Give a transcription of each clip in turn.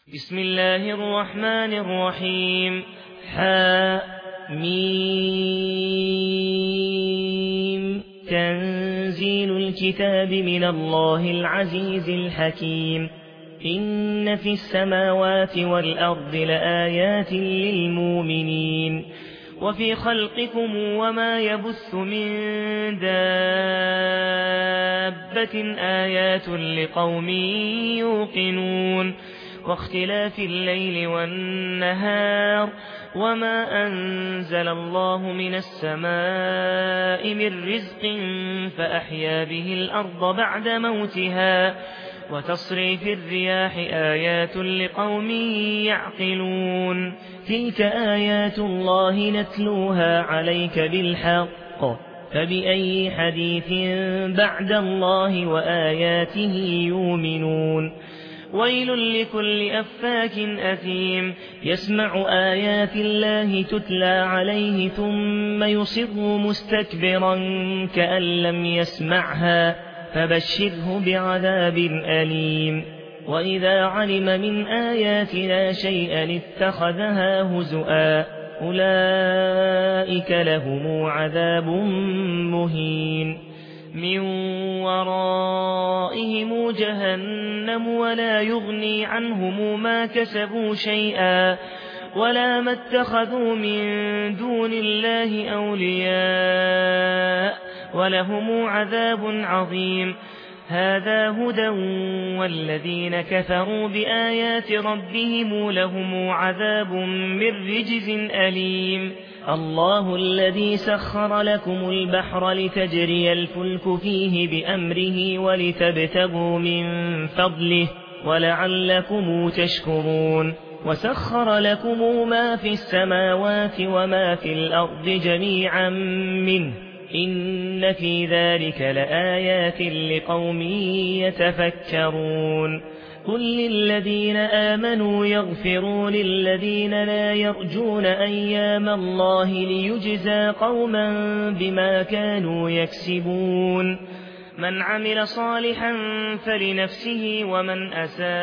بسم الله الرحمن الرحيم. حم تنزيل الكتاب من الله العزيز الحكيم. إن في السماوات والأرض لآيات للمؤمنين وفي خلقكم وما يبث من دابة آيات لقوم يوقنون واختلاف الليل والنهار وما أنزل الله من السماء من رزق فأحيا به الأرض بعد موتها وتصريف الرياح آيات لقوم يعقلون. تلك آيات الله نتلوها عليك بالحق فبأي حديث بعد الله وآياته يؤمنون. ويل لكل أفاك أثيم يسمع آيات الله تتلى عليه ثم يصر مستكبرا كأن لم يسمعها فبشره بعذاب أليم. وإذا علم من آياتنا شيئا اتخذها هزؤا أولئك لهم عذاب مهين. من ورائهم جهنم ولا يغني عنهم ما كسبوا شيئا ولا ما اتخذوا من دون الله أولياء ولهم عذاب عظيم. هذا هدى والذين كفروا بآيات ربهم لهم عذاب من رجز أليم. الله الذي سخر لكم البحر لتجري الفلك فيه بأمره ولتبتغوا من فضله ولعلكم تشكرون. وسخر لكم ما في السماوات وما في الأرض جميعا منه إن في ذلك لآيات لقوم يتفكرون. قل للذين آمنوا يغفروا للذين لا يرجون أيام الله ليجزى قوما بما كانوا يكسبون. من عمل صالحا فلنفسه ومن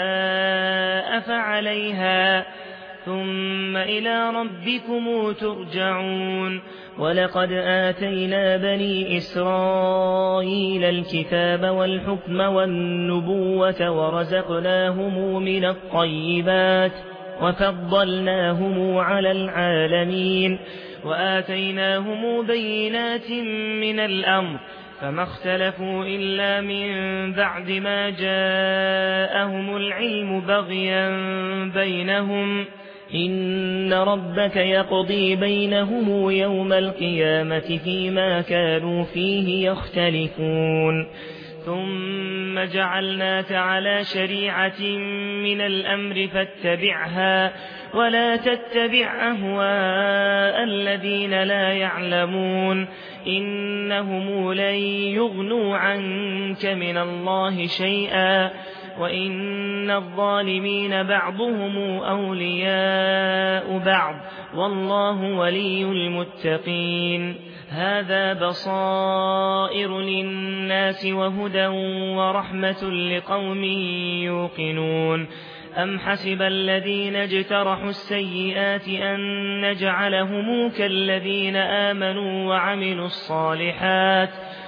أساء فعليها ثم إلى ربكم ترجعون. ولقد آتينا بني إسرائيل الكتاب والحكم والنبوة ورزقناهم من الطيبات وفضلناهم على العالمين وآتيناهم بينات من الأمر فما اختلفوا إلا من بعد ما جاءهم العلم بغيا بينهم إن ربك يقضي بينهم يوم القيامة فيما كانوا فيه يختلفون. ثم جعلناك على شريعة من الأمر فاتبعها ولا تتبع أهواء الذين لا يعلمون إنهم لن يغنوا عنك من الله شيئا وإن الظالمين بعضهم أولياء بعض والله ولي المتقين. هذا بصائر للناس وهدى ورحمة لقوم يوقنون. أم حسب الذين اجترحوا السيئات أن نجعلهم كالذين آمنوا وعملوا الصالحات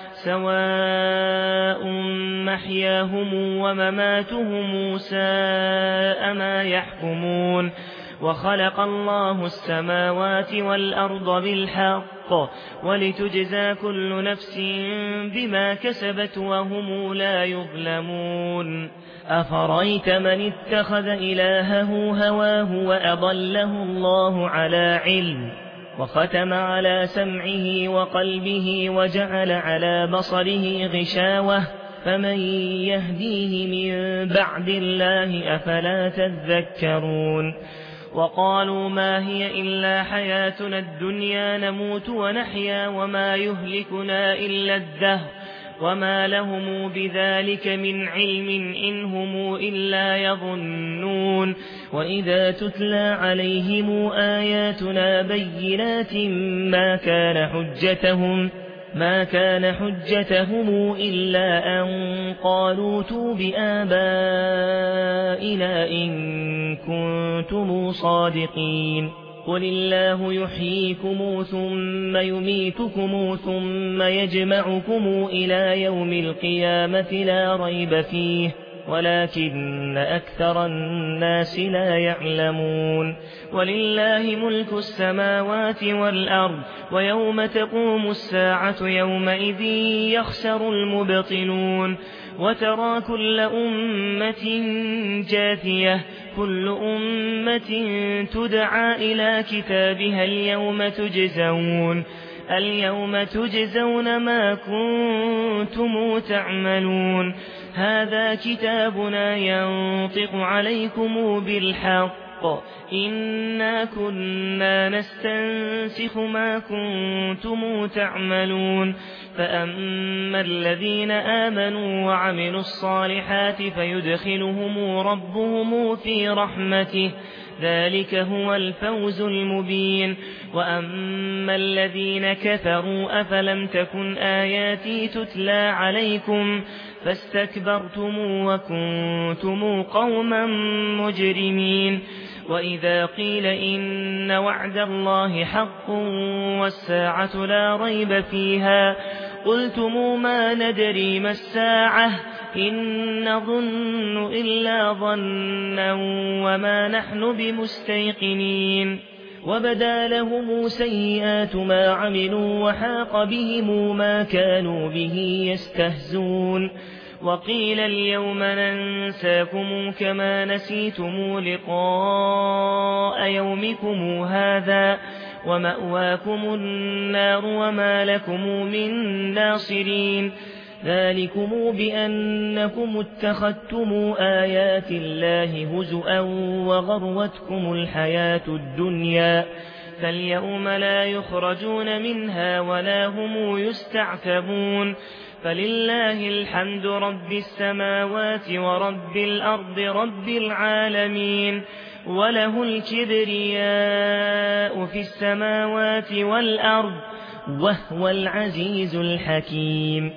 سواء محياهم ومماتهم ساء ما يحكمون. وخلق الله السماوات والأرض بالحق ولتجزى كل نفس بما كسبت وهم لا يظلمون. أفرأيت من اتخذ إلهه هواه وأضله الله على علم وختم على سمعه وقلبه وجعل على بصره غشاوة فمن يهديه من بعد الله أفلا تذكرون. وقالوا ما هي إلا حياتنا الدنيا نموت ونحيا وما يهلكنا إلا الدهر وما لهم بذلك من علم إن هم إلا يظنون. وإذا تتلى عليهم آياتنا بينات ما كان ما كان حجتهم إلا أن قالوا ائتوا بآبائنا إن كنتم صادقين قل الله يحييكم ثم يميتكم ثم يجمعكم إلى يوم القيامة لا ريب فيه ولكن أكثر الناس لا يعلمون ولله ملك السماوات والأرض ويوم تقوم الساعة يومئذ يخسر المبطلون وترى كل أمة جاثية كل أمة تدعى إلى كتابها اليوم تجزون ما كنتم تعملون هذا كتابنا ينطق عليكم بالحق إنا كنا نستنسخ ما كنتم تعملون فأما الذين آمنوا وعملوا الصالحات فيدخلهم ربهم في رحمته ذلك هو الفوز المبين وأما الذين كفروا أفلم تكن آياتي تتلى عليكم فاستكبرتم وكنتم قوما مجرمين وإذا قيل إن وعد الله حق والساعة لا ريب فيها قلتم ما ندري ما الساعة إن نظن إلا ظنا وما نحن بمستيقنين وبدا لهم سيئات ما عملوا وحاق بهم ما كانوا به يستهزون وقيل اليوم ننساكم كما نسيتم لقاء يومكم هذا ومأواكم النار وما لكم من ناصرين ذلكم بأنكم اتخذتم آيات الله هزؤا وغرتكم الحياة الدنيا فاليوم لا يخرجون منها ولا هم يستعتبون فلله الحمد رب السماوات ورب الأرض رب العالمين وله الكبرياء في السماوات والأرض وهو العزيز الحكيم